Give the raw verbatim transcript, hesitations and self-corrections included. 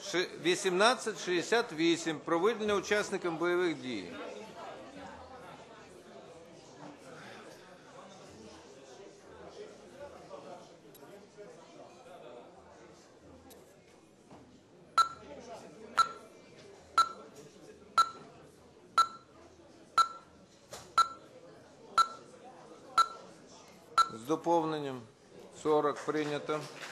вісімнадцять шістдесят вісім про виділення учасникам бойових дій. З доповненням. сорок прийнято.